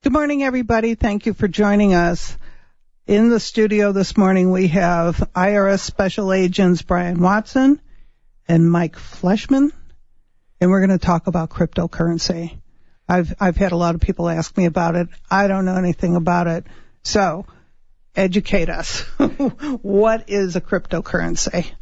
Good morning, everybody. Thank you for joining us. In the studio this morning, we have IRS Special Agents Brian Watson and Mike Fleshman, and we're going to talk about cryptocurrency. I've had a lot of people ask me about it. I don't know anything about it. So, educate us. What is a cryptocurrency?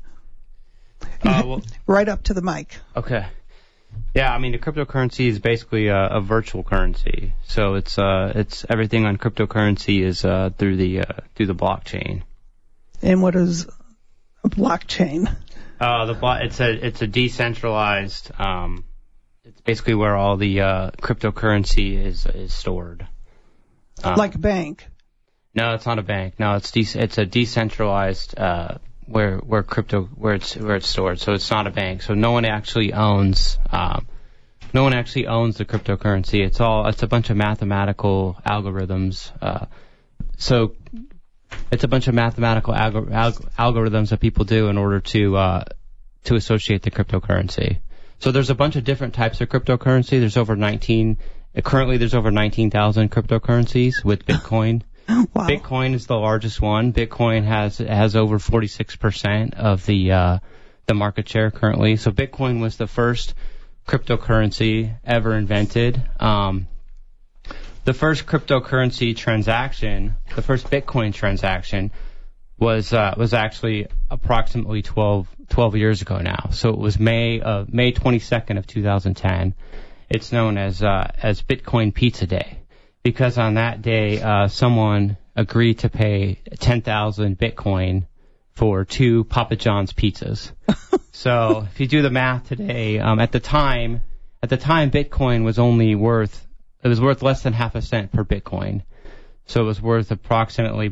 Right up to the mic. Okay. Yeah, I mean, the cryptocurrency is basically a virtual currency. So it's everything on cryptocurrency is through the blockchain. And what is a blockchain? It's a decentralized. It's basically where all the cryptocurrency is stored. Like a bank. No, it's not a bank. No, it's a decentralized where it's stored. So it's not a bank. So no one actually owns the cryptocurrency. It's a bunch of mathematical algorithms. So it's a bunch of mathematical algorithms that people do in order to associate the cryptocurrency. So there's a bunch of different types of cryptocurrency. Currently there's over 19,000 cryptocurrencies with Bitcoin. Wow. Bitcoin is the largest one. Bitcoin has over 46% of the market share currently. So Bitcoin was the first cryptocurrency ever invented. The first cryptocurrency transaction, the first Bitcoin transaction, was actually approximately 12 years ago now. So it was May 22nd of 2010. It's known as Bitcoin Pizza Day. Because on that day, someone agreed to pay 10,000 Bitcoin for 2 Papa John's pizzas. So if you do the math today, at the time, Bitcoin was worth less than half a cent per Bitcoin. So it was worth approximately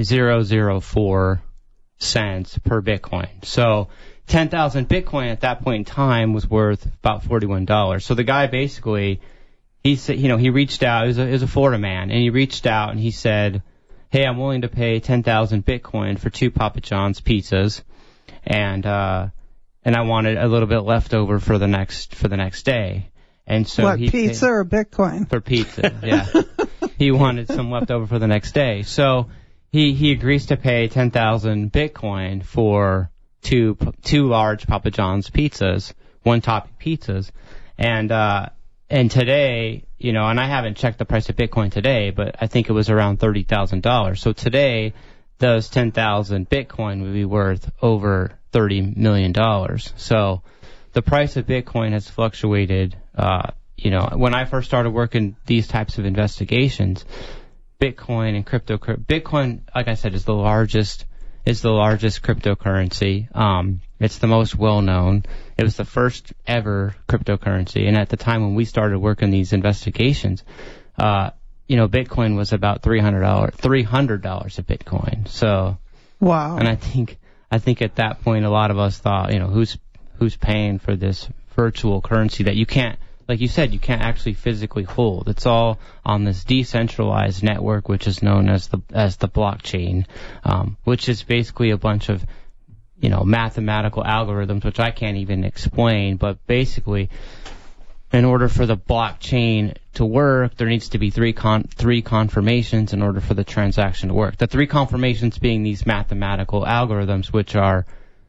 0.004 cents per Bitcoin. So 10,000 Bitcoin at that point in time was worth about $41. So the guy basically, he said, he reached out. He was a Florida man, and he reached out and he said, "Hey, I'm willing to pay 10,000 Bitcoin for 2 Papa John's pizzas, and I wanted a little bit left over for the next day." And so what, pizza or Bitcoin? For pizza, yeah. He wanted some left over for the next day, so he agrees to pay 10,000 Bitcoin for two large Papa John's pizzas, 1-topping pizzas, and today, and I haven't checked the price of Bitcoin today, but I think it was around $30,000. So today, those 10,000 Bitcoin would be worth over $30 million. So the price of Bitcoin has fluctuated. When I first started working these types of investigations, Bitcoin and Bitcoin, like I said, is the largest cryptocurrency. It's the most well-known. It was the first ever cryptocurrency. And at the time when we started working these investigations, Bitcoin was about $300 a Bitcoin. So, wow. And I think at that point, a lot of us thought, who's paying for this virtual currency that you can't, like you said, you can't actually physically hold. It's all on this decentralized network, which is known as the blockchain, which is basically a bunch of mathematical algorithms, which I can't even explain. But basically, in order for the blockchain to work, there needs to be three confirmations in order for the transaction to work. The 3 confirmations being these mathematical algorithms, which are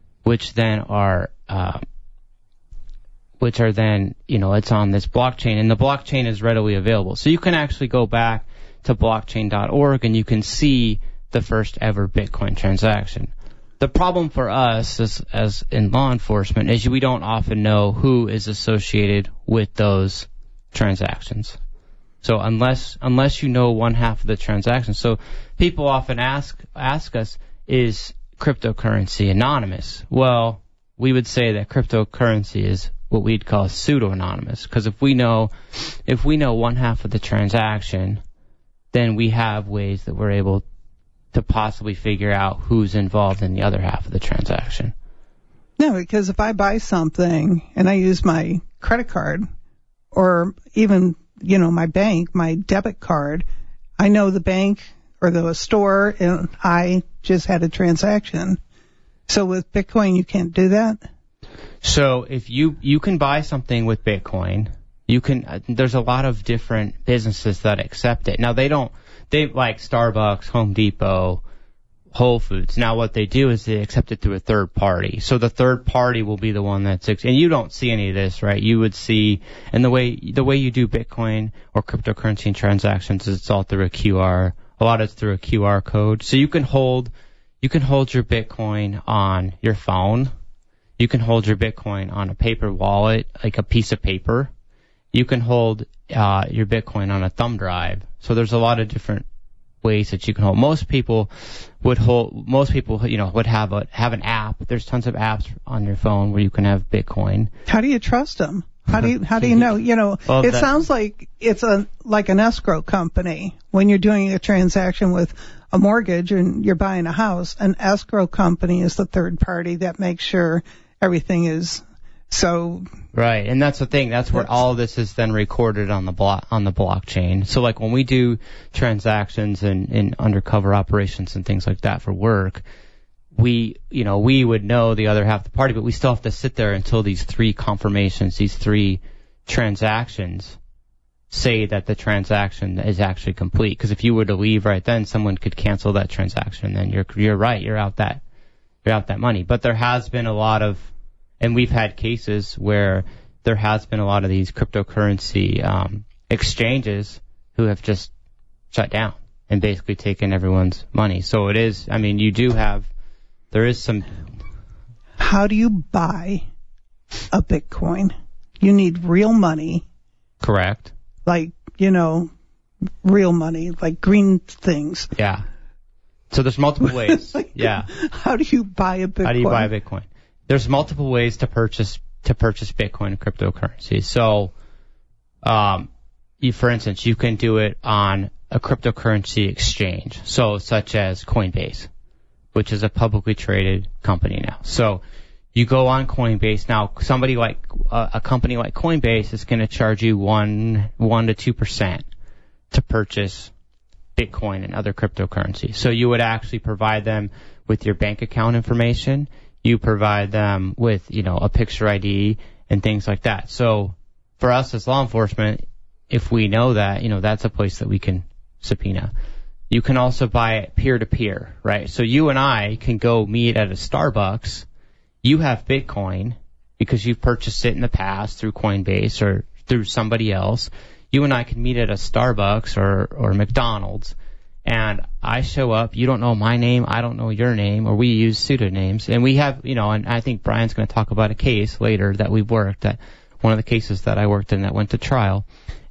then, it's on this blockchain, and the blockchain is readily available. So you can actually go back to blockchain.org and you can see the first ever Bitcoin transaction. The problem for us as in law enforcement is we don't often know who is associated with those transactions. So unless you know one half of the transaction. So people often ask us, is cryptocurrency anonymous? Well, we would say that cryptocurrency is what we'd call pseudo-anonymous, because if we know one half of the transaction, then we have ways that we're able to possibly figure out who's involved in the other half of the transaction. No, because if I buy something and I use my credit card or even, my bank, my debit card, I know the bank or the store and I just had a transaction. So with Bitcoin, you can't do that? So if you can buy something with Bitcoin, There's a lot of different businesses that accept it. Now they like Starbucks, Home Depot, Whole Foods. Now what they do is they accept it through a third party. So the third party will be the one and you don't see any of this, right? You would see, and the way you do Bitcoin or cryptocurrency transactions is it's all through a QR. A lot of it's through a QR code. So you can hold your Bitcoin on your phone. You can hold your Bitcoin on a paper wallet, like a piece of paper. You can hold your Bitcoin on a thumb drive. So there's a lot of different ways that you can hold. Most people would have an app. There's tons of apps on your phone where you can have Bitcoin. How do you trust them? How do you know? Well, it sounds like it's like an escrow company. When you're doing a transaction with a mortgage and you're buying a house, an escrow company is the third party that makes sure everything is so. Right, and that's the thing. That's where all of this is then recorded on the blockchain. So like when we do transactions and undercover operations and things like that for work, we would know the other half of the party, but we still have to sit there until these three confirmations, these three transactions say that the transaction is actually complete. Because if you were to leave right then, someone could cancel that transaction. Then you're right, you're out that money. But there has been a lot of, and we've had cases where there has been a lot of these cryptocurrency exchanges who have just shut down and basically taken everyone's money. So it is, there is some. How do you buy a Bitcoin? You need real money. Correct. Like, real money, like green things. Yeah. So there's multiple ways. Yeah. How do you buy a Bitcoin? There's multiple ways to purchase Bitcoin and cryptocurrency. So, for instance, you can do it on a cryptocurrency exchange. So, such as Coinbase, which is a publicly traded company now. So, you go on Coinbase. Now, somebody like a company like Coinbase is going to charge you 1 to 2% to purchase Bitcoin and other cryptocurrencies. So you would actually provide them with your bank account information. You provide them with, a picture ID and things like that. So for us as law enforcement, if we know that, that's a place that we can subpoena. You can also buy it peer-to-peer, right? So you and I can go meet at a Starbucks. You have Bitcoin because you've purchased it in the past through Coinbase or through somebody else. You and I can meet at a Starbucks or McDonald's, and I show up. You don't know my name. I don't know your name, or we use pseudonyms. And we have, and I think Brian's going to talk about a case later that we've worked at, one of the cases that I worked in that went to trial.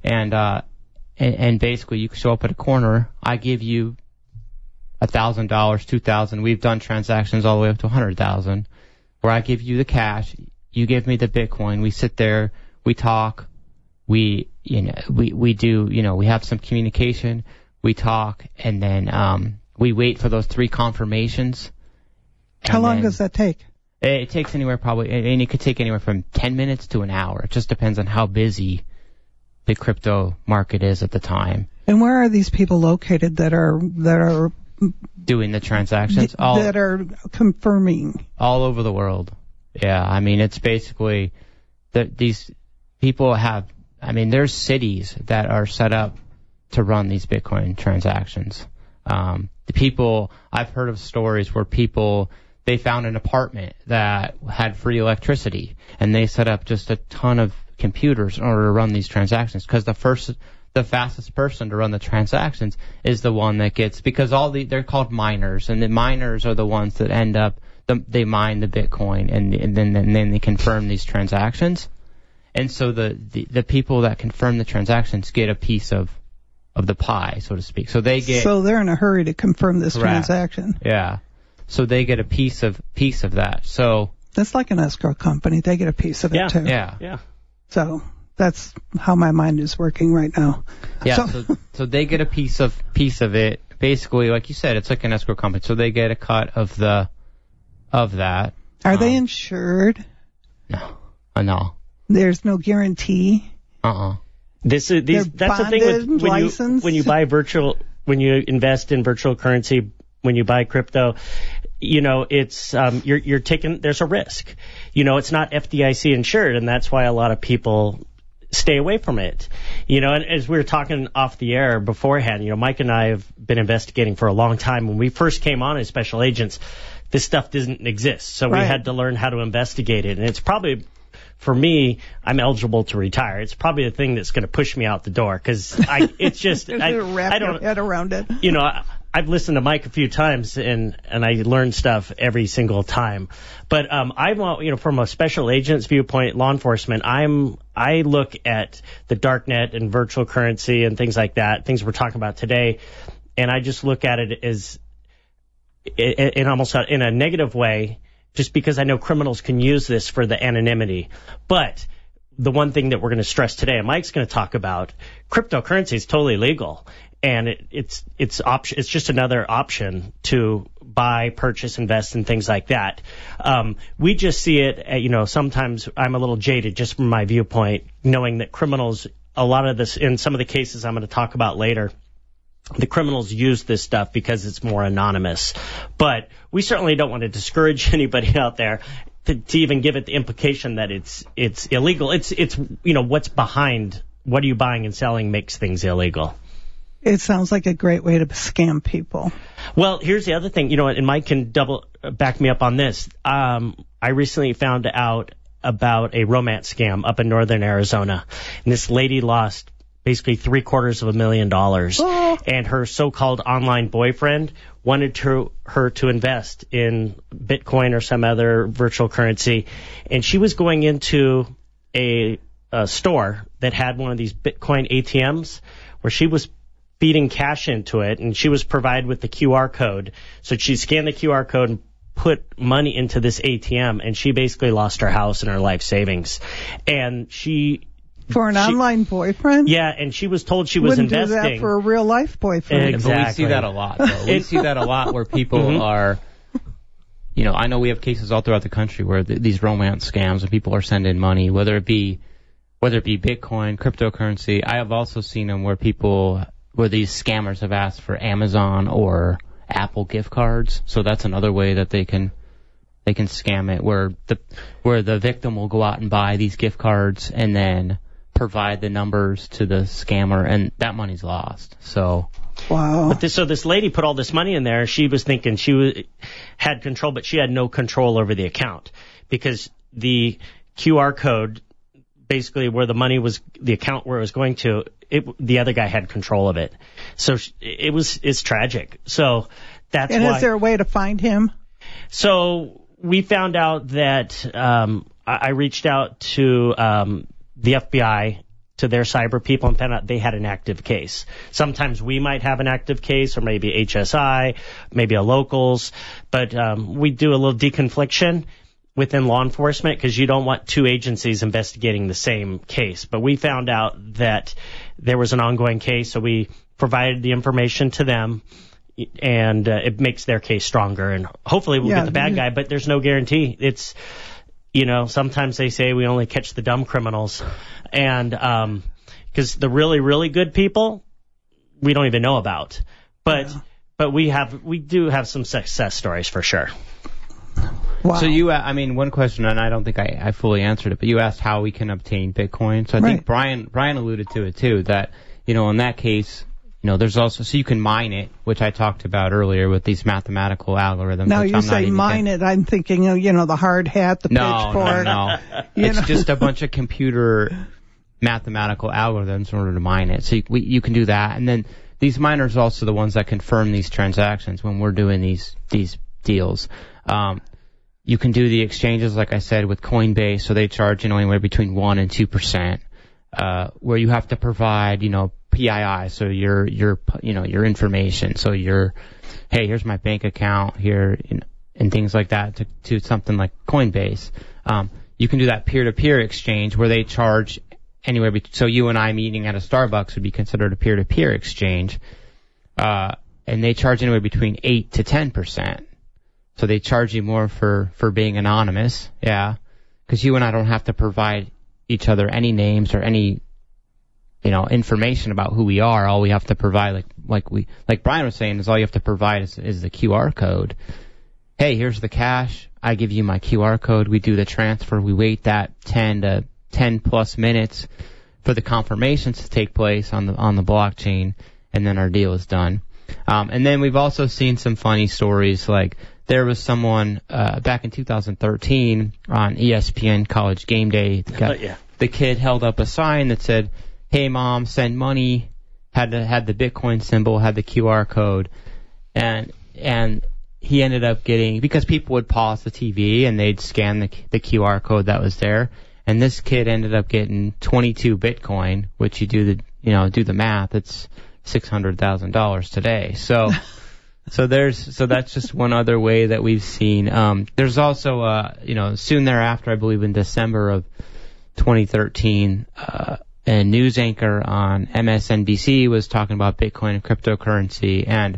And basically you can show up at a corner. I give you $1,000, $2,000. We've done transactions all the way up to $100,000. Where I give you the cash, you give me the Bitcoin, we sit there, we talk, we do, we have some communication, we talk, and then we wait for those three confirmations. How long does that take? It takes anywhere and it could take anywhere from 10 minutes to an hour. It just depends on how busy the crypto market is at the time. And where are these people located that are doing the transactions? That are confirming? All over the world. Yeah, it's basically that these people have, there's cities that are set up to run these Bitcoin transactions. The people, I've heard of stories where they found an apartment that had free electricity, and they set up just a ton of computers in order to run these transactions, because the fastest person to run the transactions is the one that gets, because they're called miners, and the miners are the ones that end up, they mine the Bitcoin, and then they confirm these transactions. And so the people that confirm the transactions get a piece of the pie, so to speak. So they're in a hurry to confirm this transaction. Yeah. So they get a piece of that. So that's like an escrow company. They get a piece of it too. Yeah. So that's how my mind is working right now. Yeah. So they get a piece of it. Basically, like you said, it's like an escrow company. So they get a cut of that. Are they insured? No. No. There's no guarantee. That's the thing with when you invest in virtual currency, when you buy crypto, it's you're taking, there's a risk. It's not FDIC insured, and that's why a lot of people stay away from it. And as we were talking off the air beforehand, Mike and I have been investigating for a long time. When we first came on as special agents, this stuff didn't exist. So we had to learn how to investigate it. And it's probably, for me, I'm eligible to retire. It's probably the thing that's going to push me out the door, because it's just, I don't wrap your head around it. I've listened to Mike a few times, and I learn stuff every single time. But from a special agent's viewpoint, law enforcement, I look at the darknet and virtual currency and things like that, things we're talking about today, and I just look at it as in almost in a negative way, just because I know criminals can use this for the anonymity. But the one thing that we're going to stress today, and Mike's going to talk about, cryptocurrency is totally legal. And it's just another option to buy, purchase, invest, and things like that. We just see it, sometimes I'm a little jaded just from my viewpoint, knowing that criminals, a lot of this, in some of the cases I'm going to talk about later, the criminals use this stuff because it's more anonymous. But we certainly don't want to discourage anybody out there to even give it the implication that it's illegal. It's what's behind, what are you buying and selling makes things illegal. It sounds like a great way to scam people. Well, here's the other thing, and Mike can back me up on this. I recently found out about a romance scam up in northern Arizona, and this lady lost basically $750,000, and her so-called online boyfriend wanted her to invest in Bitcoin or some other virtual currency, and she was going into a store that had one of these Bitcoin ATMs where she was feeding cash into it, and she was provided with the QR code. So she'd scan the QR code and put money into this ATM, and she basically lost her house and her life savings. And for an online boyfriend? Yeah, and she was told she was investing. Wouldn't do that for a real life boyfriend. Exactly. But we see that a lot, though. We see that a lot where people are, I know we have cases all throughout the country where these romance scams and people are sending money, whether it be Bitcoin, cryptocurrency. I have also seen them where these scammers have asked for Amazon or Apple gift cards. So that's another way that they can scam it, where the victim will go out and buy these gift cards and then provide the numbers to the scammer, and that money's lost. So wow. But this lady put all this money in there. She was thinking she had control, but she had no control over the account, because the QR code, basically where the money was, the account where it was going to, the other guy had control of it. So it's tragic. So that's why. And is there a way to find him? So we found out that I reached out to the FBI, to their cyber people, and found out they had an active case. Sometimes we might have an active case, or maybe HSI, maybe a locals, but we do a little deconfliction within law enforcement, because you don't want two agencies investigating the same case. But we found out that there was an ongoing case, so we provided the information to them, and it makes their case stronger, and hopefully we'll get the bad guy, but there's no guarantee. It's, sometimes they say we only catch the dumb criminals, and because the really, really good people, we don't even know about. But we do have some success stories for sure. Wow. So one question, and I don't think I fully answered it, but you asked how we can obtain Bitcoin. So I think Brian alluded to it too, that, in that case, there's also, so you can mine it, which I talked about earlier with these mathematical algorithms. Now you say mine it, I'm thinking of, the hard hat, the pitchfork. No. It's just a bunch of computer mathematical algorithms in order to mine it. So you can do that. And then these miners are also the ones that confirm these transactions when we're doing these deals. You can do the exchanges, like I said, with Coinbase, so they charge anywhere between 1% and 2%, where you have to provide, PII, so your information, so hey, here's my bank account here, and things like that to something like Coinbase. You can do that peer-to-peer exchange where they charge anywhere so you and I meeting at a Starbucks would be considered a peer-to-peer exchange, and they charge anywhere between 8 to 10%. So they charge you more for being anonymous, because you and I don't have to provide each other any names or any, information about who we are. All we have to provide, like Brian was saying, is all you have to provide is the QR code. Hey, here's the cash. I give you my QR code. We do the transfer. We wait that 10 plus minutes for the confirmations to take place on the blockchain, and then our deal is done. And then we've also seen some funny stories, like there was someone back in 2013 on ESPN College Game Day. The kid held up a sign that said, "Hey mom, send money." Had the Bitcoin symbol, had the QR code, and he ended up getting, because people would pause the TV and they'd scan the QR code that was there, and this kid ended up getting 22 Bitcoin, which you do the math, it's $600,000 today. So that's just one other way that we've seen. There's also soon thereafter, I believe in December of 2013, a news anchor on MSNBC was talking about Bitcoin and cryptocurrency, and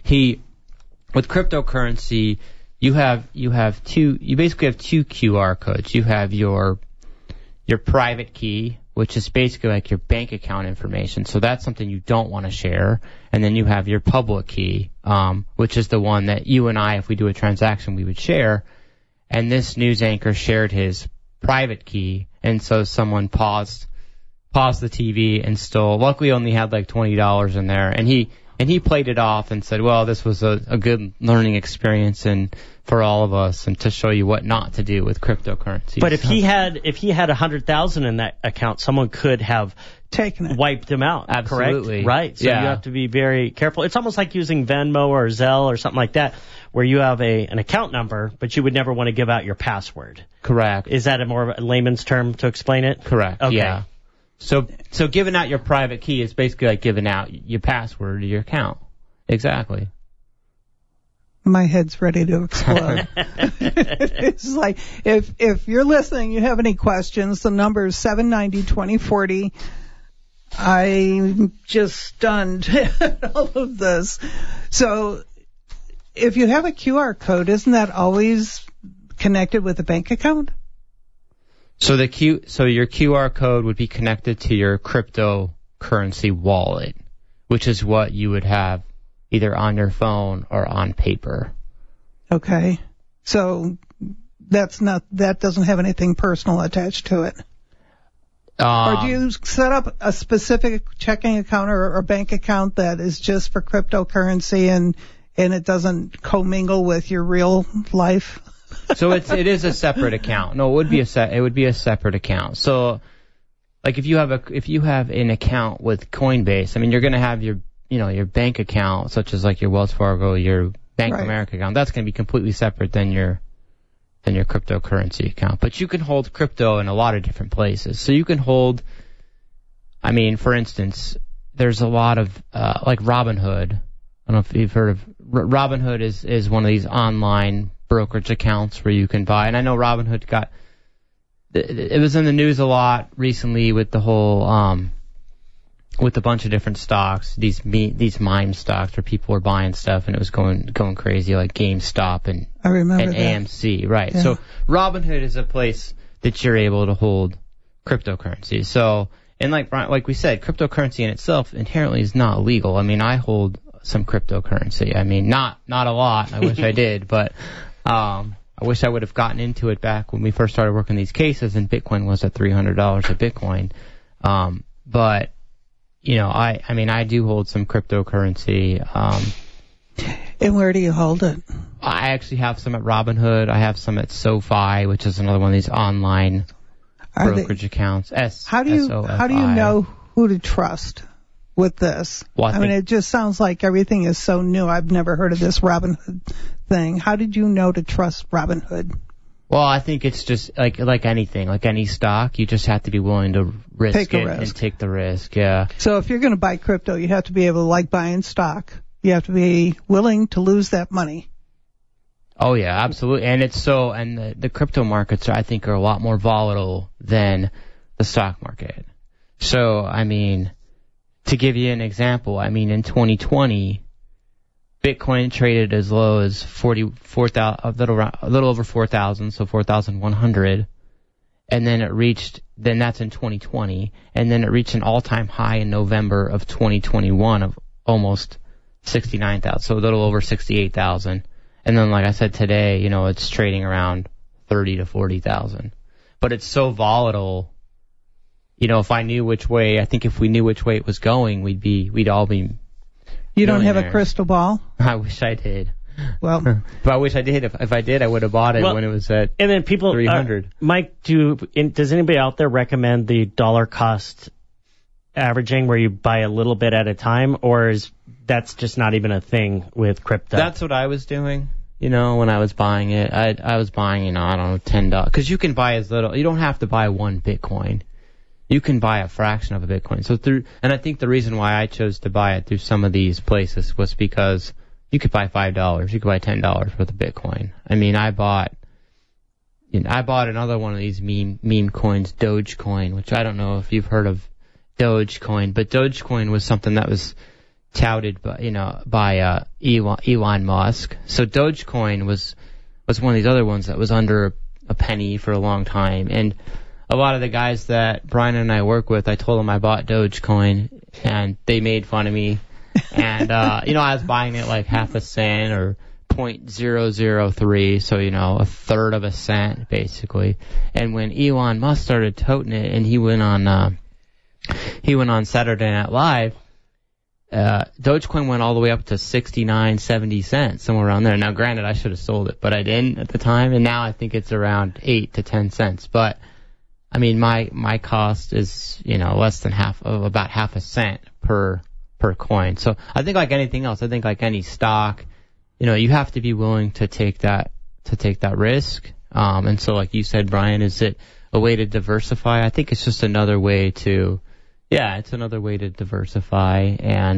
with cryptocurrency, you basically have two QR codes. You have your private key, which is basically like your bank account information. So that's something you don't want to share. And then you have your public key, which is the one that you and I, if we do a transaction, we would share. And this news anchor shared his private key, and so someone paused the TV and stole. Luckily, only had like $20 in there, and he played it off and said, "Well, this was a good learning experience and for all of us, and to show you what not to do with cryptocurrency." But if he had $100,000 in that account, someone could have taken it, wiped him out. Absolutely. Correct? Right. So you have to be very careful. It's almost like using Venmo or Zelle or something like that, where you have an account number, but you would never want to give out your password. Correct. Is that a more of a layman's term to explain it? Correct. Okay. Yeah. So giving out your private key is basically like giving out your password to your account. Exactly. My head's ready to explode. It's like, if you're listening, you have any questions, the number is 790-2040. I'm just stunned at all of this. So if you have a QR code, isn't that always connected with a bank account? So your QR code would be connected to your cryptocurrency wallet, which is what you would have either on your phone or on paper. Okay. So that doesn't have anything personal attached to it. Or do you set up a specific checking account or bank account that is just for cryptocurrency and it doesn't commingle with your real life? So it is a separate account. No, it would be a separate account. So, like if you have an account with Coinbase, I mean, you're going to have your bank account, such as like your Wells Fargo, your Bank of America account. That's going to be completely separate than your cryptocurrency account. But you can hold crypto in a lot of different places. So you can hold, I mean, for instance, there's a lot of like Robinhood. I don't know if you've heard of Robinhood. Is one of these online brokerage accounts where you can buy, and I know Robinhood it was in the news a lot recently with the whole with a bunch of different stocks, these meme stocks where people were buying stuff and it was going crazy, like GameStop and AMC, right? Yeah. So Robinhood is a place that you're able to hold cryptocurrency. So, and like we said, cryptocurrency in itself inherently is not illegal. I mean, I hold some cryptocurrency. I mean, not a lot. I wish I did, but I wish I would have gotten into it back when we first started working these cases and Bitcoin was at $300 a Bitcoin. But I do hold some cryptocurrency. And where do you hold it? I actually have some at Robinhood. I have some at SoFi, which is another one of these online brokerage accounts. How do you know who to trust with this? Well, I mean, it just sounds like everything is so new. I've never heard of this Robinhood thing. How did you know to trust Robinhood? Well, I think it's just like anything, like any stock, you just have to be willing to risk and take the risk. Yeah. So if you're going to buy crypto, you have to be able to, like buying stock, you have to be willing to lose that money. Oh yeah, absolutely. And the crypto markets, I think, are a lot more volatile than the stock market. So, I mean, to give you an example, I mean, in 2020, Bitcoin traded as low as 44,000, a little over 4,000, so 4,100, and then that's in 2020, and then it reached an all-time high in November of 2021 of almost 69,000, so a little over 68,000, and then like I said today, it's trading around 30 to 40,000, but it's so volatile if I knew which way, I think if we knew which way it was going, we'd all be. You don't have a crystal ball? I wish I did. Well, but I wish I did. If I did, I would have bought it when it was at and then people, 300. Mike, does anybody out there recommend the dollar cost averaging where you buy a little bit at a time, or is that's just not even a thing with crypto? That's what I was doing. When I was buying it, I was buying, I don't know, $10. Because you can buy as little. You don't have to buy one Bitcoin. You can buy a fraction of a Bitcoin. And I think the reason why I chose to buy it through some of these places was because you could buy $5. You could buy $10 worth of Bitcoin. I mean, I bought another one of these meme coins, Dogecoin, which I don't know if you've heard of Dogecoin, but Dogecoin was something that was touted by Elon Musk. So Dogecoin was one of these other ones that was under a penny for a long time. And a lot of the guys that Brian and I work with, I told them I bought Dogecoin, and they made fun of me. And I was buying it like half a cent or 0.003, so a third of a cent basically. And when Elon Musk started toting it, and he went on Saturday Night Live, Dogecoin went all the way up to 69, 70 cents, somewhere around there. Now, granted, I should have sold it, but I didn't at the time, and now I think it's around 8 to 10 cents. But I mean, my cost is less than about half a cent per coin. So I think like anything else, I think like any stock, you have to be willing to take that risk. And so, like you said, Brian, is it a way to diversify? I think it's just another way to. Yeah, it's another way to diversify and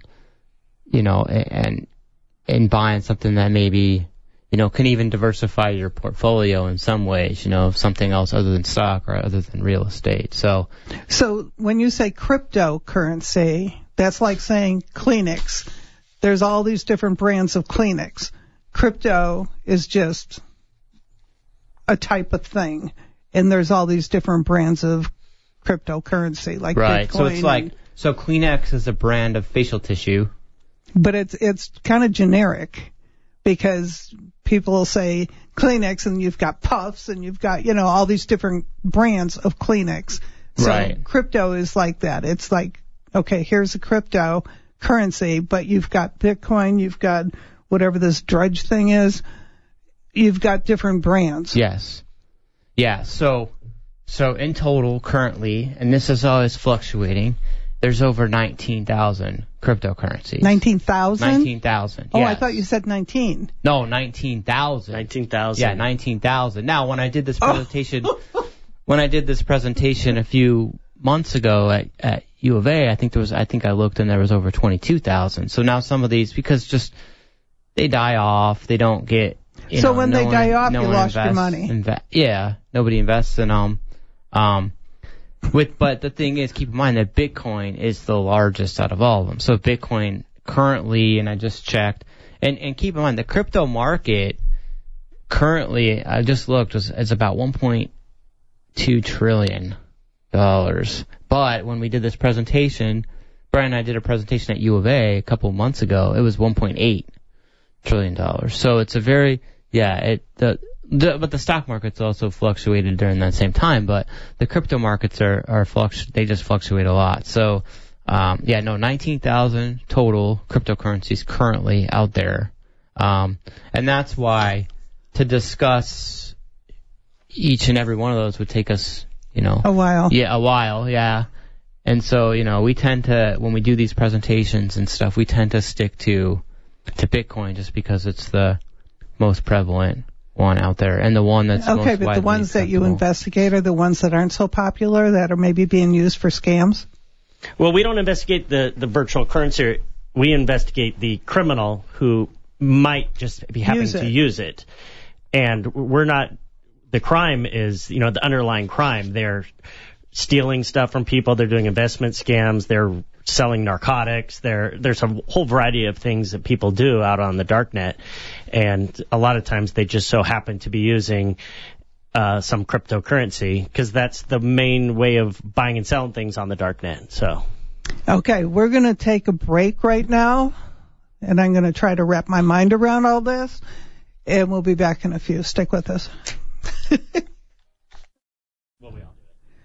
and buying something that maybe, can even diversify your portfolio in some ways, something else other than stock or other than real estate. So when you say cryptocurrency, that's like saying Kleenex. There's all these different brands of Kleenex. Crypto is just a type of thing, and there's all these different brands of cryptocurrency, like right. Bitcoin. So it's like Kleenex is a brand of facial tissue, but it's kind of generic because people will say Kleenex, and you've got Puffs, and you've got all these different brands of Kleenex. So right. Crypto is like that. It's like, okay, here's a cryptocurrency, but you've got Bitcoin, you've got whatever this Drudge thing is. You've got different brands. Yes. Yeah. So in total, currently, and this is always fluctuating, there's over 19,000 cryptocurrencies. 19,000? 19,000. Oh, yes. I thought you said 19. No, 19,000. 19,000. Yeah, 19,000. Now, when I did this presentation, a few months ago at U of A, I think I looked and there was over 22,000. So now some of these, because just they die off, they don't get. So when they die off, you lost your money. Yeah, nobody invests in them. But the thing is, keep in mind that Bitcoin is the largest out of all of them. So Bitcoin currently, and I just checked, and keep in mind the crypto market currently, I just looked, is about $1.2 trillion. But when we did this presentation, Brian and I did a presentation at U of A a couple of months ago, it was $1.8 trillion. So it's a very, but the stock market's also fluctuated during that same time, but the crypto markets they just fluctuate a lot. So, 19,000 total cryptocurrencies currently out there. And that's why to discuss each and every one of those would take us, a while. Yeah, a while, yeah. And so, we tend to, when we do these presentations and stuff, we tend to stick to Bitcoin just because it's the most prevalent one out there and the one that's most okay, but the ones that you investigate are the ones that aren't so popular, that are maybe being used for scams? Well, we don't investigate the virtual currency. We investigate the criminal who might just be happening to use it. And we're not, the crime is, the underlying crime. They're stealing stuff from people. They're doing investment scams. They're selling narcotics. There's a whole variety of things that people do out on the darknet, and a lot of times they just so happen to be using some cryptocurrency because that's the main way of buying and selling things on the darknet. So, okay, we're going to take a break right now, and I'm going to try to wrap my mind around all this, and we'll be back in a few. Stick with us.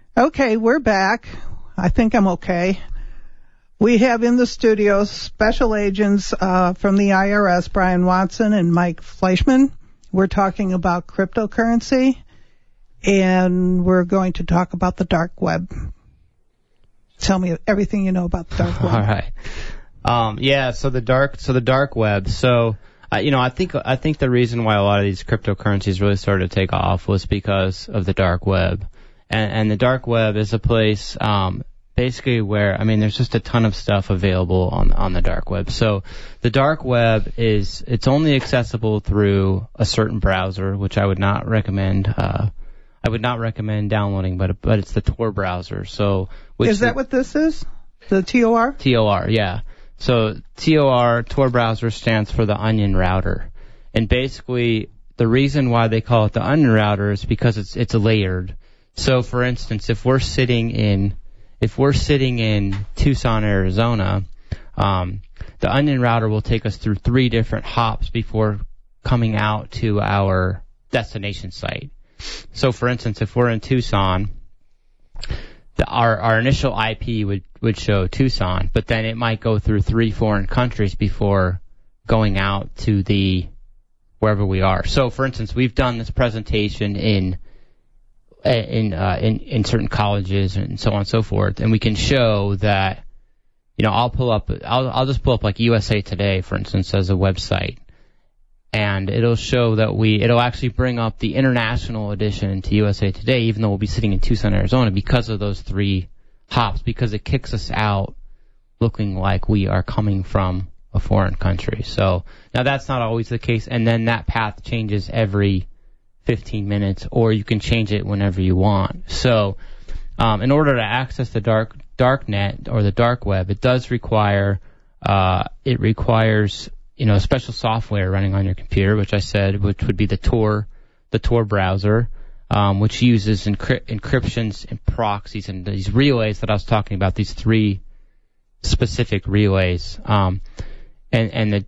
Okay, we're back. I think I'm okay. We have in the studio special agents from the IRS, Brian Watson and Mike Fleischman. We're talking about cryptocurrency, and we're going to talk about the dark web. Tell me everything you know about the dark web. All right. So the dark web. So, I think the reason why a lot of these cryptocurrencies really started to take off was because of the dark web. And the dark web is a place, basically where, there's just a ton of stuff available on the dark web. So the dark web it's only accessible through a certain browser, which I would not recommend, downloading, but it's the Tor browser. So, is that what this is? The TOR? TOR, yeah. So Tor browser stands for the Onion router. And basically, the reason why they call it the Onion router is because it's layered. So, for instance, if we're sitting in Tucson, Arizona, the Onion router will take us through 3 different hops before coming out to our destination site. So, for instance, if we're in Tucson, our initial IP would show Tucson, but then it might go through 3 foreign countries before going out to wherever we are. So, for instance, we've done this presentation in certain colleges and so on and so forth, and we can show that, I'll just pull up like USA Today, for instance, as a website, and it'll show that it'll actually bring up the international edition to USA Today, even though we'll be sitting in Tucson, Arizona, because of those 3 hops, because it kicks us out looking like we are coming from a foreign country. So now that's not always the case, and then that path changes every 15 minutes, or you can change it whenever you want. So in order to access the dark net or the dark web, it does require special software running on your computer, which I said, which would be the Tor browser, which uses encryptions and proxies and these relays that I was talking about, these 3 specific relays. And the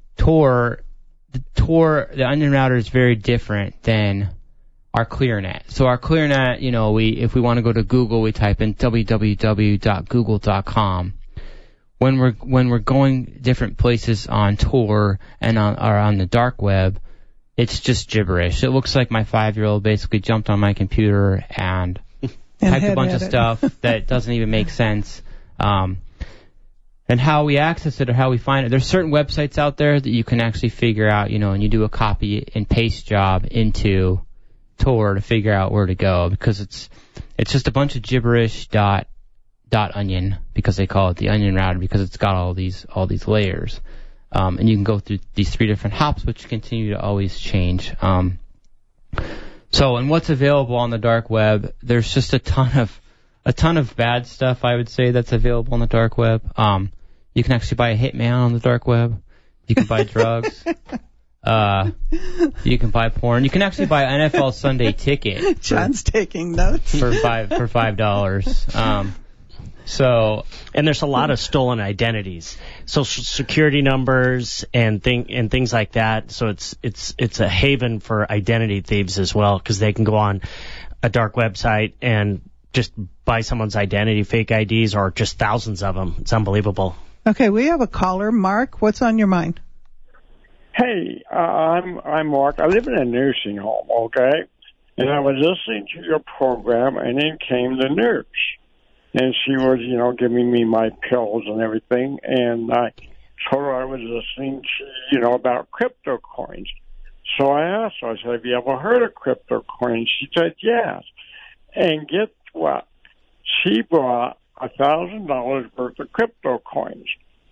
Onion router is very different than our ClearNet. So our ClearNet, if we want to go to Google, we type in www.google.com. When we're going different places on Tor and on the dark web, it's just gibberish. It looks like my 5-year-old basically jumped on my computer and typed a bunch of stuff that doesn't even make sense. And how we access it or how we find it, there's certain websites out there that you can actually figure out, and you do a copy and paste job into Tor to figure out where to go, because it's just a bunch of gibberish .onion, because they call it the Onion router, because it's got all these layers, and you can go through these 3 different hops, which continue to always change. So, and what's available on the dark web? There's just a ton of bad stuff, I would say, that's available on the dark web. You can actually buy a hitman on the dark web. You can buy drugs. You can buy porn. You can actually buy an NFL Sunday ticket. John's taking notes. For $5. And there's a lot of stolen identities, social security numbers and things like that. So it's a haven for identity thieves as well, because they can go on a dark website and just buy someone's identity, fake IDs, or just thousands of them. It's unbelievable. Okay, we have a caller. Mark, what's on your mind? Hey, I'm Mark. I live in a nursing home, okay? And I was listening to your program, and in came the nurse. And she was, giving me my pills and everything. And I told her I was listening to, about crypto coins. So I asked her, I said, have you ever heard of crypto coins? She said, yes. And guess what? She bought $1,000 worth of crypto coins.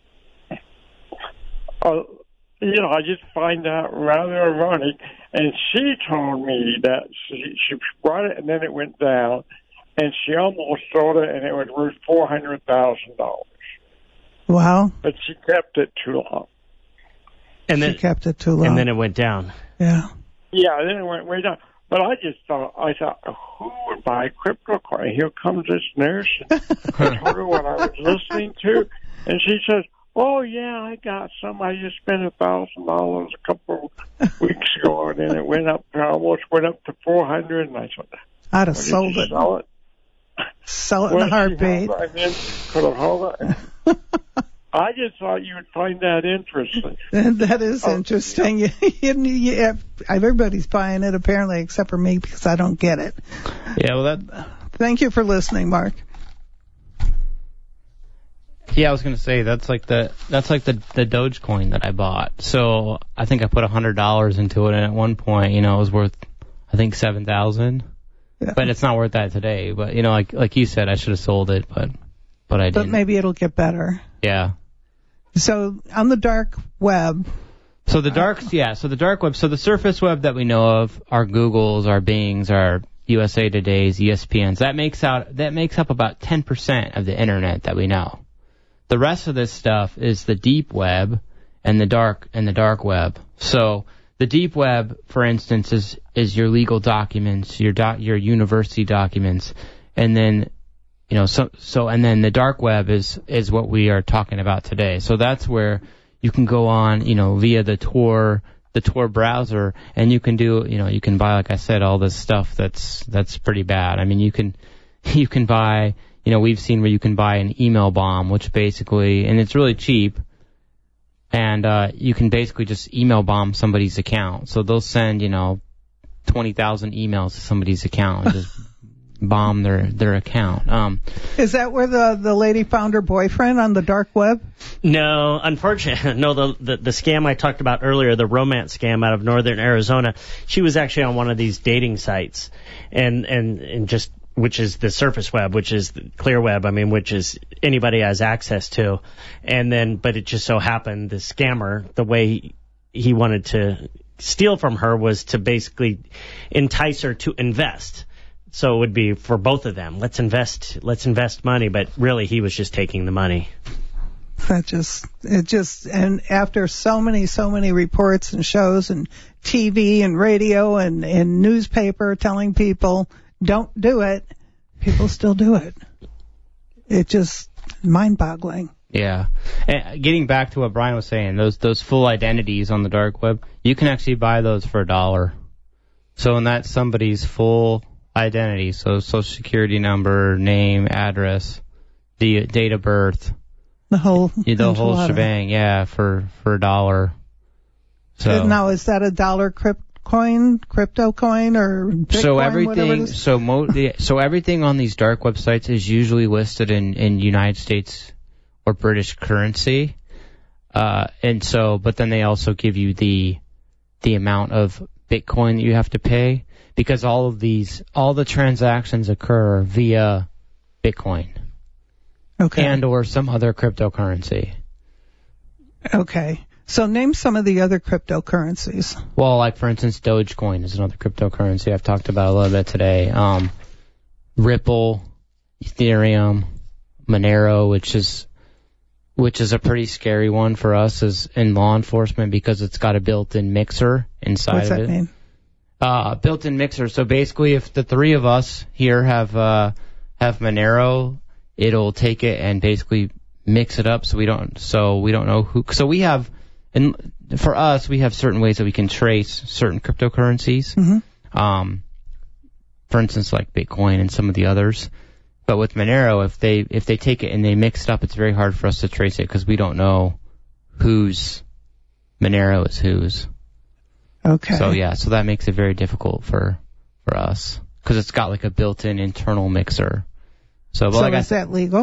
I just find that rather ironic. And she told me that she brought it and then it went down, and she almost sold it and it was worth $400,000. Wow. But she kept it too long. And then she kept it too long. And then it went down. Yeah. Yeah, then it went way down. But I thought, who would buy cryptocurrency? Here comes this nurse. I told her what I was listening to, and she says, oh, yeah, I got some. I just spent $1,000 a couple of weeks ago, and then it almost went up to $400, and I thought, I'd have sold it. Sell it? Sell it in a heartbeat. I mean, I just thought you would find that interesting. That is interesting. Yeah, everybody's buying it apparently, except for me because I don't get it. Yeah, well, Thank you for listening, Mark. Yeah, I was gonna say that's like the Dogecoin that I bought. So I think I put $100 into it, and at one point, it was worth, I think, $7,000. Yeah. But it's not worth that today. But like you said, I should have sold it, but I didn't. But maybe it'll get better. Yeah. So on the dark web. So the dark web. So the surface web that we know of, our Googles, our Bings, our USA Today's, ESPNs. That makes up about 10% of the internet that we know. The rest of this stuff is the deep web and the dark web. So the deep web, for instance, is your legal documents, your university documents, and then and then the dark web is what we are talking about today. So that's where you can go on, via the Tor browser, and you can do, you can buy, like I said, all this stuff that's pretty bad. I mean, you can buy, we've seen where you can buy an email bomb, which basically, and it's really cheap, and you can basically just email bomb somebody's account. So they'll send, 20,000 emails to somebody's account and just bomb their account. Is that where the lady found her boyfriend, on the dark web? No, unfortunately, no. The scam I talked about earlier, the romance scam out of northern Arizona, she was actually on one of these dating sites, and just, which is the surface web, which is the clear web, which is anybody has access to. And then, but it just so happened the scammer, the way he wanted to steal from her was to basically entice her to invest. So it would be for both of them. Let's invest money, but really he was just taking the money. And after so many reports and shows and TV and radio and newspaper telling people don't do it, people still do it. It's just mind-boggling. Yeah. And getting back to what Brian was saying, those full identities on the dark web, you can actually buy those for $1. So when that's somebody's full identity, so social security number, name, address, the date of birth, the whole shebang, yeah, for $1. So now, is that $1 crypto coin, or Bitcoin, so everything on these dark websites is usually listed in United States or British currency, but then they also give you the amount of Bitcoin that you have to pay, because all the transactions occur via Bitcoin. Okay. And or some other cryptocurrency. Okay. So name some of the other cryptocurrencies. Well, like for instance, Dogecoin is another cryptocurrency I've talked about a little bit today. Ripple, Ethereum, Monero, which is a pretty scary one for us as in law enforcement, because it's got a built-in mixer inside of it. What's that mean? Built-in mixer. So basically, if the three of us here have Monero, it'll take it and basically mix it up. So we don't know who. So we have, and for us, we have certain ways that we can trace certain cryptocurrencies. Mm-hmm. For instance, like Bitcoin and some of the others. But with Monero, if they take it and they mix it up, it's very hard for us to trace it because we don't know whose Monero is whose. Okay. So that makes it very difficult for us because it's got like a built-in internal mixer. So is that legal?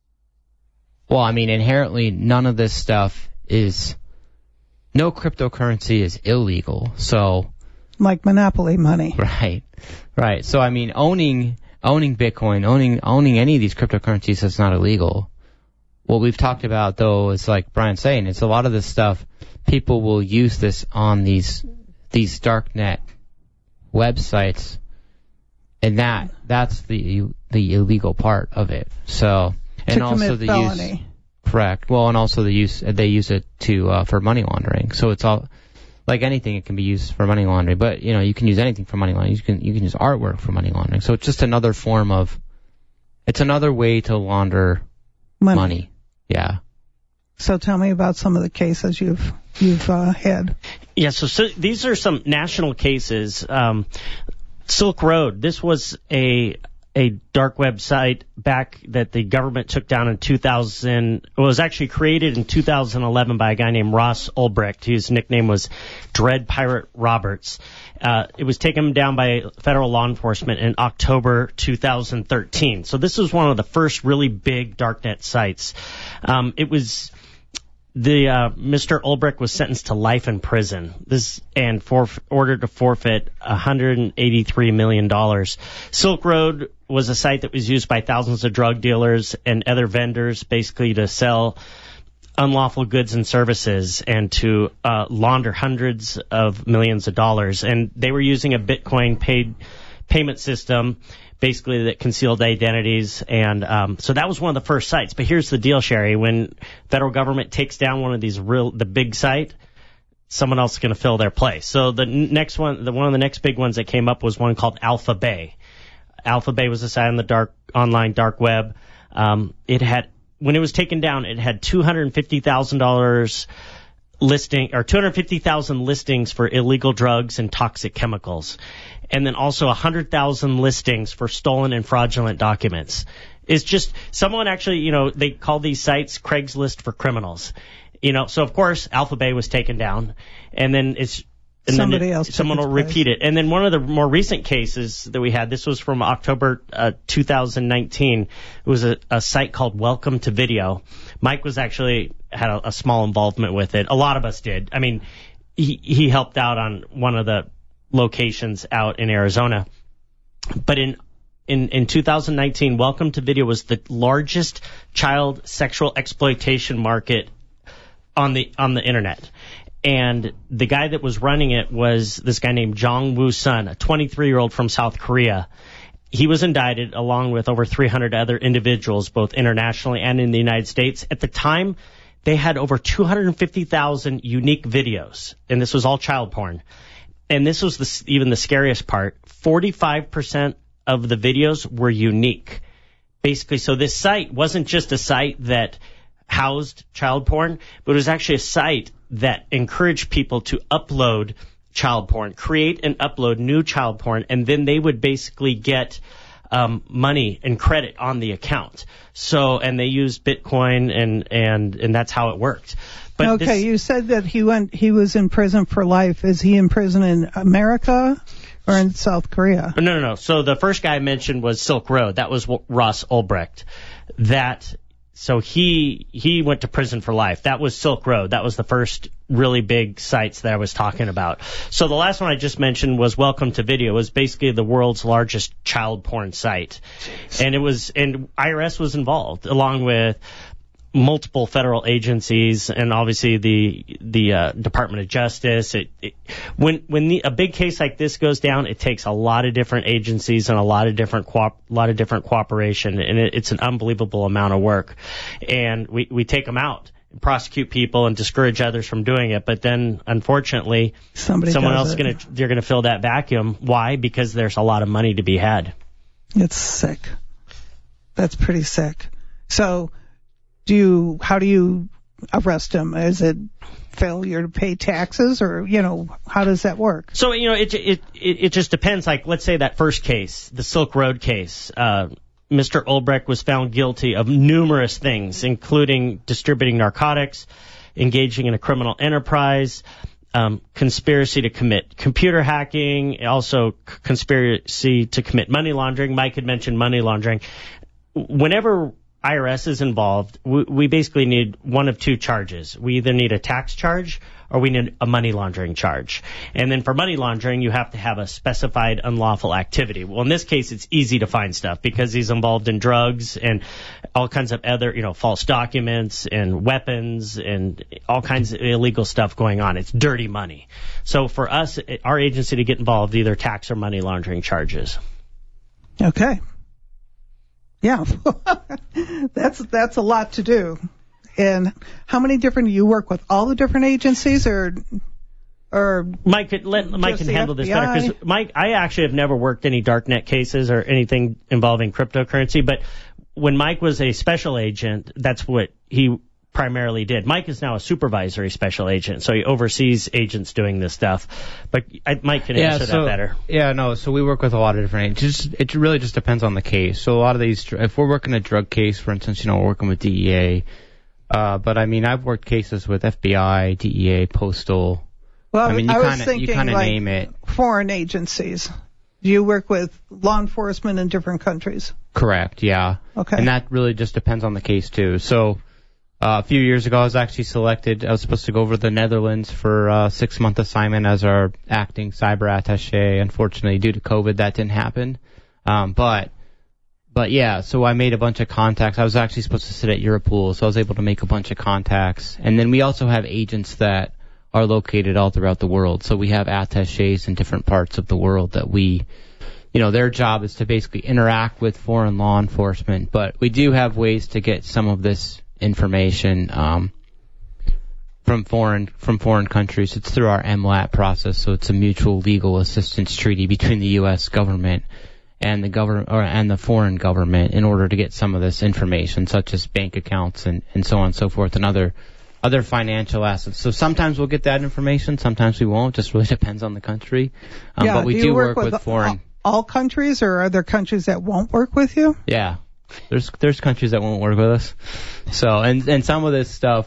Well, inherently, none of this stuff no cryptocurrency is illegal. So, like monopoly money. Right. So, owning Bitcoin, owning any of these cryptocurrencies is not illegal. What we've talked about, though, is like Brian's saying, it's a lot of this stuff, people will use this on these darknet websites, and that's the illegal part of it. So, and to also commit the felony. use, correct. Well, and also they use it for money laundering. So it's all like anything, it can be used for money laundering. But you can use anything for money laundering. You can use artwork for money laundering. So it's just another it's another way to launder money. Yeah. So tell me about some of the cases you've had. Yeah, so these are some national cases. Silk Road. This was a a dark web site back that the government took down in 2000. It was actually created in 2011 by a guy named Ross Ulbricht, whose nickname was Dread Pirate Roberts. It was taken down by federal law enforcement in October 2013. So this was one of the first really big darknet sites. Mr. Ulbricht was sentenced to life in prison. Ordered to forfeit $183 million. Silk Road was a site that was used by thousands of drug dealers and other vendors, basically to sell unlawful goods and services and to launder hundreds of millions of dollars. And they were using a Bitcoin payment system, basically, that concealed identities. And so that was one of the first sites. But here's the deal, Sherry. When federal government takes down one of these the big site, someone else is going to fill their place. So the next one, one of the next big ones that came up was one called Alpha Bay. Alpha Bay was a site on the online dark web. When it was taken down, it had $250,000 or 250,000 listings for illegal drugs and toxic chemicals, and then also 100,000 listings for stolen and fraudulent documents. It's just someone actually, they call these sites Craigslist for criminals. So of course Alpha Bay was taken down, and then someone will repeat it. And then one of the more recent cases that we had, this was from October 2019. It was a site called Welcome to Video. Mike was actually had a small involvement with it. A lot of us did. I mean, he helped out on one of the locations out in Arizona. But in 2019, Welcome to Video was the largest child sexual exploitation market on the internet. And the guy that was running it was this guy named Jong Woo Sun, a 23-year-old from South Korea. He was indicted along with over 300 other individuals, both internationally and in the United States. At the time, they had over 250,000 unique videos, and this was all child porn. And this was even the scariest part. 45% of the videos were unique. Basically, so this site wasn't just a site that housed child porn, but it was actually a site that encouraged people to upload child porn, create and upload new child porn, and then they would basically get money and credit on the account. So, and they used Bitcoin, and that's how it worked. But you said that he was in prison for life. Is he in prison in America or in South Korea? No. So the first guy I mentioned was Silk Road. That was Ross Ulbricht. So he went to prison for life. That was Silk Road. That was the first really big sites that I was talking about. So the last one I just mentioned was Welcome to Video. It was basically the world's largest child porn site. And IRS was involved along with multiple federal agencies and obviously the Department of Justice. When a big case like this goes down, it takes a lot of different agencies and a lot of different cooperation, and it's an unbelievable amount of work. And we take them out, prosecute people, and discourage others from doing it. But then, unfortunately, someone else they're gonna fill that vacuum. Why? Because there's a lot of money to be had. It's sick. That's pretty sick. So, how do you arrest him? Is it failure to pay taxes, or how does that work? So it just depends. Like, let's say that first case, the Silk Road case. Mr. Ulbricht was found guilty of numerous things, including distributing narcotics, engaging in a criminal enterprise, conspiracy to commit computer hacking, also conspiracy to commit money laundering. Mike had mentioned money laundering. Whenever IRS is involved, we basically need one of two charges. We either need a tax charge or we need a money laundering charge. And then for money laundering, you have to have a specified unlawful activity. Well, in this case, it's easy to find stuff because he's involved in drugs and all kinds of other, false documents and weapons and all kinds of illegal stuff going on. It's dirty money. So for us, our agency to get involved, either tax or money laundering charges. Okay. Yeah, that's a lot to do. And how many different do you work with? All the different agencies, or Mike can handle this better, because Mike, I actually have never worked any darknet cases or anything involving cryptocurrency. But when Mike was a special agent, that's what he primarily did. Mike is now a supervisory special agent, so he oversees agents doing this stuff. But Mike can answer that better. Yeah, no, so we work with a lot of different agents. It really just depends on the case. So a lot of these, if we're working a drug case, for instance, we're working with DEA. But I mean, I've worked cases with FBI, DEA, Postal. Well, I mean, you kind of name it. Foreign agencies. Do you work with law enforcement in different countries? Correct, yeah. Okay. And that really just depends on the case, too. So a few years ago, I was actually selected. I was supposed to go over to the Netherlands for a 6-month assignment as our acting cyber attaché. Unfortunately, due to COVID, that didn't happen. But yeah, so I made a bunch of contacts. I was actually supposed to sit at Europol, so I was able to make a bunch of contacts. And then we also have agents that are located all throughout the world. So we have attachés in different parts of the world that their job is to basically interact with foreign law enforcement. But we do have ways to get some of this information from foreign countries. It's through our MLAT process, so it's a mutual legal assistance treaty between the U.S. government and the foreign government in order to get some of this information, such as bank accounts and so on and so forth, and other financial assets. So sometimes we'll get that information, sometimes we won't. Just really depends on the country. But we do work with foreign. All countries, or are there countries that won't work with you? Yeah, there's countries that won't work with us. So and some of this stuff,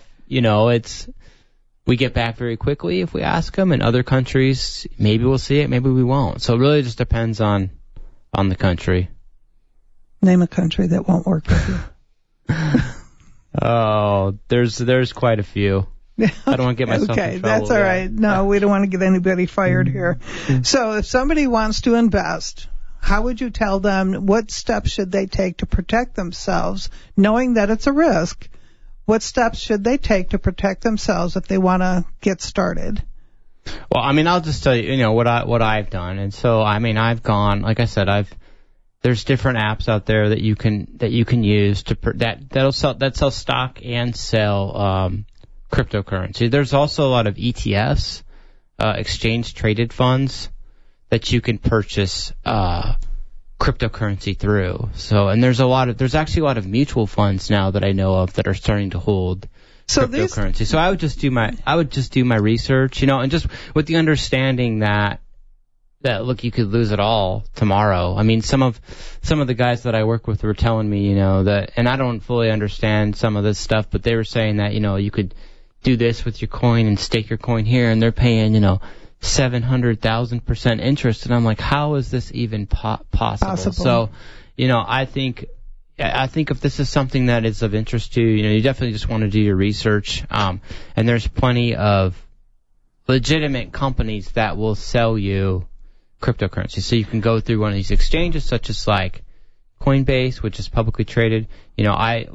we get back very quickly if we ask them. And other countries, maybe we'll see it, maybe we won't. So it really just depends on the country. Name a country that won't work with you. Oh, there's quite a few. I don't want to get myself in trouble. Okay, that's all right. No, we don't want to get anybody fired here. So if somebody wants to invest, how would you tell them what steps should they take to protect themselves, knowing that it's a risk? What steps should they take to protect themselves if they want to get started? Well, I mean, I'll just tell you, what I've done. And so, I mean, I've gone, like I said, there's different apps out there that you can use that sell stock and sell cryptocurrency. There's also a lot of ETFs, exchange traded funds, that you can purchase cryptocurrency through. So, and there's actually a lot of mutual funds now that I know of that are starting to hold cryptocurrency. So I would just do my research, and just with the understanding that look, you could lose it all tomorrow. I mean, some of the guys that I work with were telling me, that, and I don't fully understand some of this stuff, but they were saying that, you could do this with your coin and stake your coin here, and they're paying, 700,000% interest. And I'm like, how is this even possible? So, I think if this is something that is of interest to you, you definitely just want to do your research. And there's plenty of legitimate companies that will sell you cryptocurrency. So you can go through one of these exchanges, such as like Coinbase, which is publicly traded. I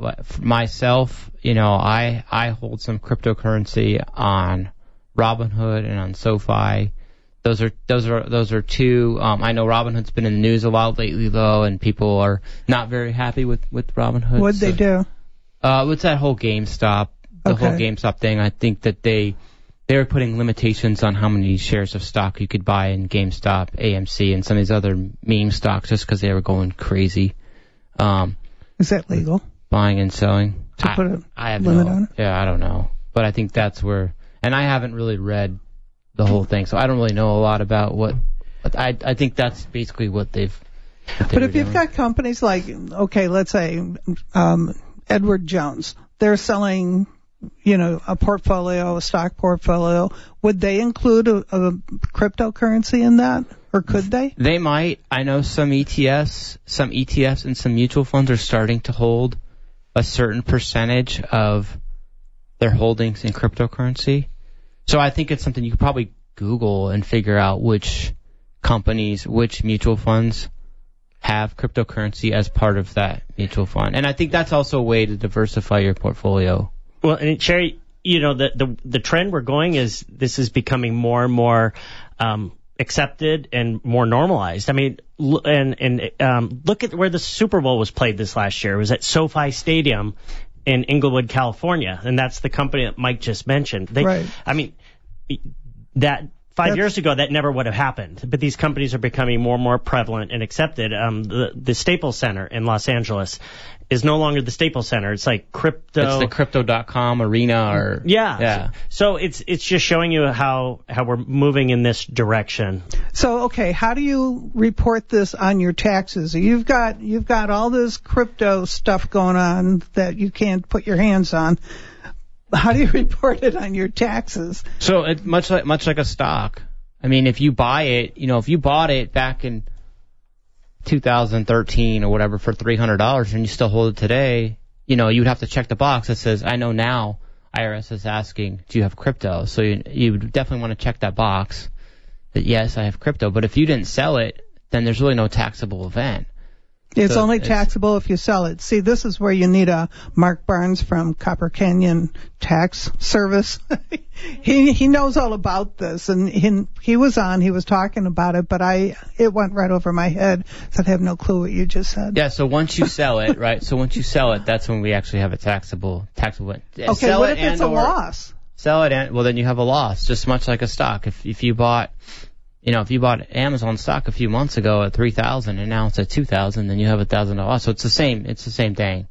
hold some cryptocurrency on Robinhood and on SoFi. Those are two. I know Robinhood's been in the news a lot lately, though, and people are not very happy with Robinhood. What'd they do? What's that whole GameStop? The whole GameStop thing. I think that they were putting limitations on how many shares of stock you could buy in GameStop, AMC, and some of these other meme stocks, just because they were going crazy. Is that legal? Buying and selling. To put a limit on it? Yeah, I don't know. But I think that's where, and I haven't really read the whole thing, so I don't really know a lot about what. But I think that's basically what they've. But if you've got companies like, let's say Edward Jones, they're selling, a portfolio, a stock portfolio. Would they include a cryptocurrency in that, or could they? They might. I know some ETFs and some mutual funds are starting to hold a certain percentage of their holdings in cryptocurrency. So I think it's something you could probably Google and figure out which companies, which mutual funds have cryptocurrency as part of that mutual fund. And I think that's also a way to diversify your portfolio. Well, and Sherry, the trend we're going is this is becoming more and more accepted and more normalized. I mean, look at where the Super Bowl was played this last year. It was at SoFi Stadium in Inglewood, California, and that's the company that Mike just mentioned. Right. I mean, that 5 years ago, that never would have happened. But these companies are becoming more and more prevalent and accepted. The Staples Center in Los Angeles is no longer the Staples Center. It's like crypto. It's the crypto.com arena or yeah. So it's just showing you how we're moving in this direction. So, okay, how do you report this on your taxes? You've got all this crypto stuff going on that you can't put your hands on. How do you report it on your taxes? So it's much like a stock. I mean, if you buy it, if you bought it back in 2013 or whatever for $300 and you still hold it today, you'd have to check the box that says, I know now IRS is asking, do you have crypto? So you definitely want to check that box that, yes, I have crypto. But if you didn't sell it, then there's really no taxable event. It's only taxable if you sell it. See, this is where you need a Mark Barnes from Copper Canyon Tax Service. He knows all about this, and he was talking about it, but it went right over my head, so I have no clue what you just said. Yeah, so once you sell it, right? So once you sell it, that's when we actually have a taxable event. Okay, sell what it if it's a loss? Sell it, well, then you have a loss, just much like a stock. If you bought Amazon stock a few months ago at $3,000 and now it's at $2,000, then you have $1,000 loss. So it's the same thing.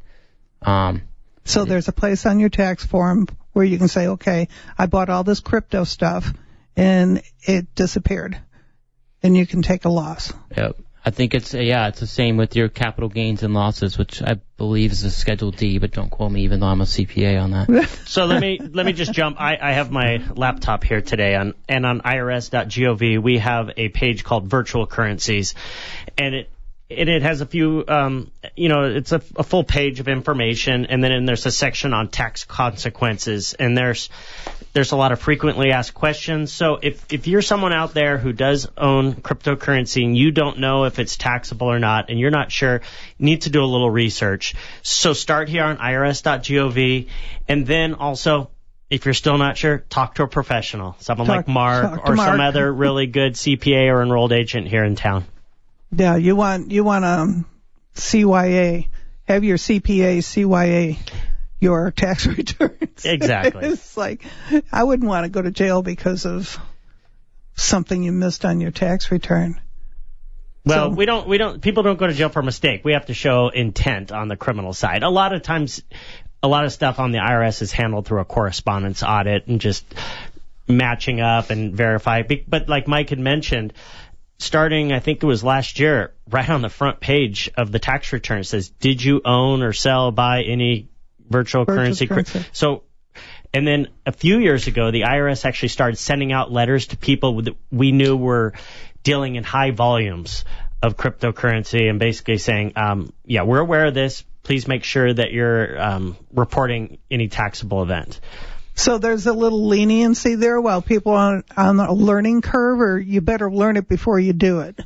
So there's a place on your tax form where you can say, okay, I bought all this crypto stuff and it disappeared, and you can take a loss. Yep. I think it's the same with your capital gains and losses, which I believe is a Schedule D, but don't quote me, even though I'm a CPA on that. So let me just jump. I have my laptop here today, on IRS.gov we have a page called Virtual Currencies, and it has a few, it's a full page of information, and then there's a section on tax consequences, and there's a lot of frequently asked questions. So if you're someone out there who does own cryptocurrency and you don't know if it's taxable or not, and you're not sure, you need to do a little research. So start here on IRS.gov, and then also, if you're still not sure, talk to a professional, someone like Mark or some other really good CPA or enrolled agent here in town. Yeah, you want a CYA. Have your CPA CYA your tax returns. Exactly. It's like, I wouldn't want to go to jail because of something you missed on your tax return. Well, people don't go to jail for a mistake. We have to show intent on the criminal side. A lot of times, a lot of stuff on the IRS is handled through a correspondence audit and just matching up and verify. But like Mike had mentioned, starting, I think it was last year, right on the front page of the tax return, it says, did you own or sell, buy any virtual currency? So, and then a few years ago, the IRS actually started sending out letters to people that we knew were dealing in high volumes of cryptocurrency and basically saying, we're aware of this. Please make sure that you're reporting any taxable event. So there's a little leniency there while people are on a learning curve, or you better learn it before you do it?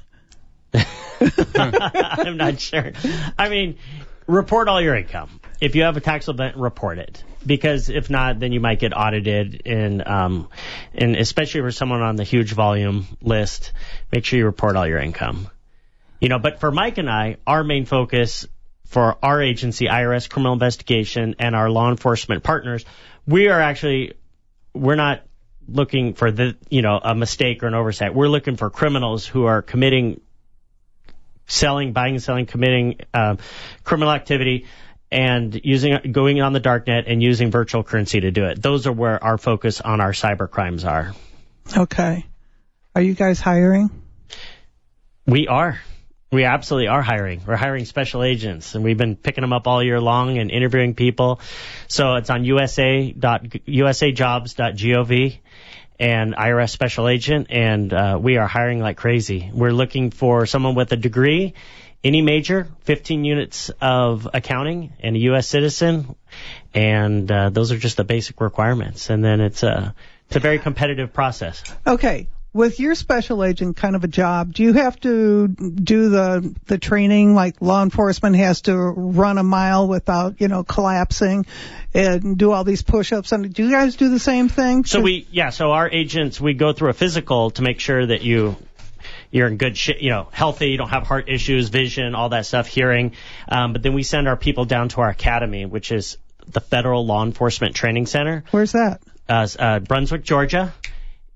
I'm not sure. I mean, report all your income. If you have a taxable event, report it. Because if not, then you might get audited, and especially for someone on the huge volume list, make sure you report all your income. But for Mike and I, our main focus for our agency, IRS Criminal Investigation, and our law enforcement partners, we're not looking for a mistake or an oversight. We're looking for criminals who are committing buying and selling, committing criminal activity, and going on the darknet and using virtual currency to do it. Those are where our focus on our cyber crimes are. Okay. Are you guys hiring? We are. We absolutely are hiring. We're hiring special agents, and we've been picking them up all year long and interviewing people. So it's on usajobs.gov and IRS special agent, and we are hiring like crazy. We're looking for someone with a degree, any major, 15 units of accounting, and a U.S. citizen, and those are just the basic requirements. And then it's a very competitive process. Okay. With your special agent kind of a job, do you have to do the training like law enforcement has to run a mile without, collapsing and do all these push-ups? And do you guys do the same thing? So so our agents, we go through a physical to make sure that you're in good shape, healthy, you don't have heart issues, vision, all that stuff, hearing. But then we send our people down to our academy, which is the Federal Law Enforcement Training Center. Where's that? Brunswick, Georgia.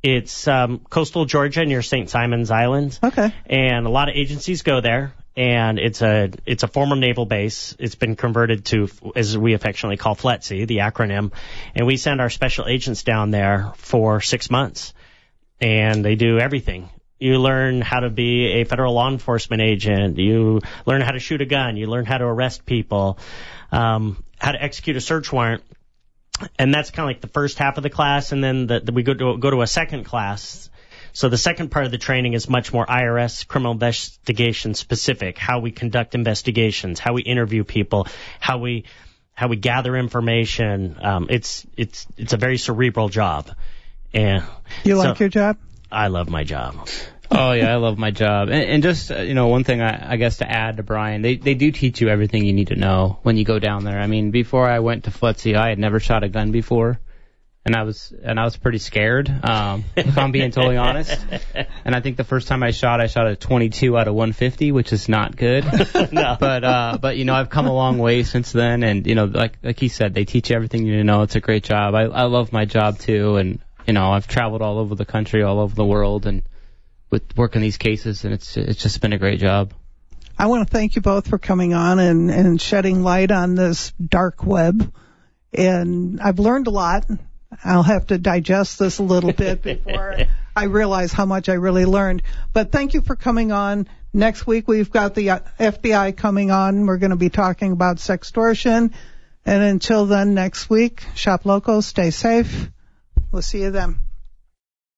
It's coastal Georgia near St. Simon's Island. Okay. And a lot of agencies go there. And it's a former naval base. It's been converted to, as we affectionately call FLETC, the acronym. And we send our special agents down there for 6 months. And they do everything. You learn how to be a federal law enforcement agent. You learn how to shoot a gun. You learn how to arrest people, how to execute a search warrant. And that's kind of like the first half of the class. And then we go to a second class. So the second part of the training is much more IRS criminal investigation specific, how we conduct investigations, how we interview people, how we gather information. It's a very cerebral job. And you like your job? I love my job. Oh yeah, I love my job. And just, one thing I guess to add to Brian, they do teach you everything you need to know when you go down there. I mean, before I went to FLETC, I had never shot a gun before. And I was pretty scared, if I'm being totally honest. And I think the first time I shot a 22 out of 150, which is not good. No. But I've come a long way since then. And, like he said, they teach you everything you need to know. It's a great job. I love my job too. And, I've traveled all over the country, all over the world, and with working these cases, and it's just been a great job. I want to thank you both for coming on and shedding light on this dark web. And I've learned a lot. I'll have to digest this a little bit before I realize how much I really learned. But thank you for coming on. Next week, we've got the FBI coming on. We're going to be talking about sextortion. And until then, next week, shop local, stay safe. We'll see you then.